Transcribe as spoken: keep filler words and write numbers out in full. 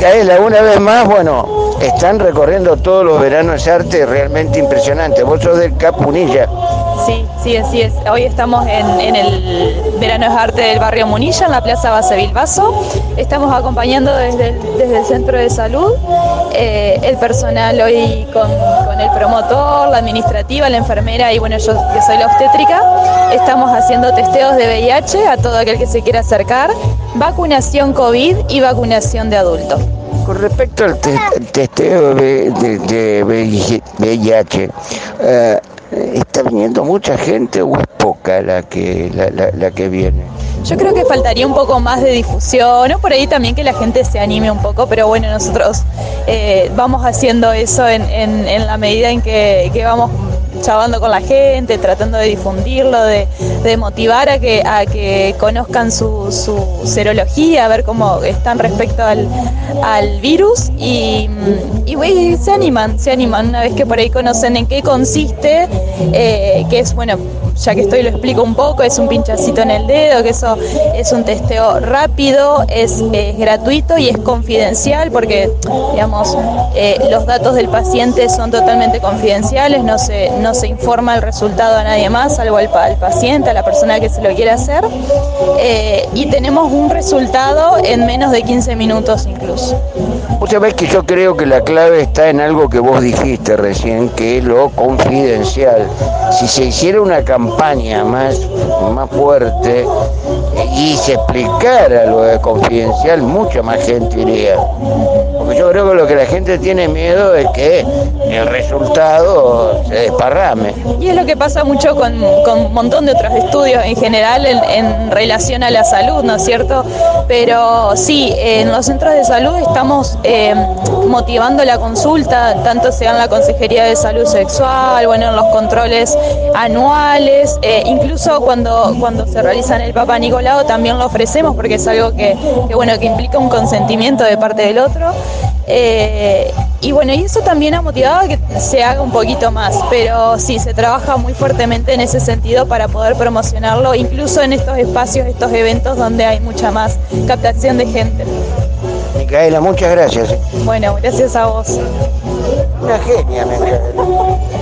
Micaela, una vez más, bueno, están recorriendo todos los veranos arte realmente impresionante. Vos sos del C A P Munilla. Sí, sí, así es. Hoy estamos en, en el Verano es Arte del barrio Munilla, en la Plaza Base Bilbaso. Estamos acompañando desde el, desde el Centro de Salud, eh, el personal hoy con, con el promotor, la administrativa, la enfermera y bueno, yo que soy la obstétrica. Estamos haciendo testeos de V I H a todo aquel que se quiera acercar, vacunación COVID y vacunación de adultos. Con respecto al te testeo de, de, de V I H, uh, ¿está viniendo mucha gente o es poca la que, la, la, la que viene? Yo creo que faltaría un poco más de difusión, ¿no? Por ahí también que la gente se anime un poco, pero bueno, nosotros eh, vamos haciendo eso en, en, en la medida en que, que vamos charlando con la gente, tratando de difundirlo, de, de motivar a que, a que conozcan su, su serología, a ver cómo están respecto al, al virus y, y wey, se animan, se animan una vez que por ahí conocen en qué consiste, eh, que es, bueno, ya que estoy lo explico un poco, es un pinchacito en el dedo, que eso es un testeo rápido, es, es gratuito y es confidencial porque, digamos, eh, los datos del paciente son totalmente confidenciales, no se, no se informa el resultado a nadie más, salvo al, al paciente, a la persona que se lo quiere hacer, eh, y tenemos un resultado en menos de quince minutos incluso. Vos sabés que yo creo que la clave está en algo que vos dijiste recién, que es lo confidencial. Si se hiciera una campaña más, más fuerte y se explicara lo de confidencial, mucha más gente iría. Porque yo creo que lo que la gente tiene miedo es que el resultado se desparrame. Y es lo que pasa mucho con, con un montón de otros estudios en general en, en relación a la salud, ¿no es cierto? Pero sí, en los centros de salud estamos eh, motivando la consulta, tanto sea en la Consejería de Salud Sexual, bueno, en los controles anuales, eh, incluso cuando, cuando se realizan el Papa Nicolau también lo ofrecemos porque es algo que, que, bueno, que implica un consentimiento de parte del otro. Eh, y bueno, y eso también ha motivado a que se haga un poquito más, pero sí, se trabaja muy fuertemente en ese sentido para poder promocionarlo, incluso en estos espacios, estos eventos donde hay mucha más captación de gente. Micaela, muchas gracias. Bueno, gracias a vos. Una genia, Micaela.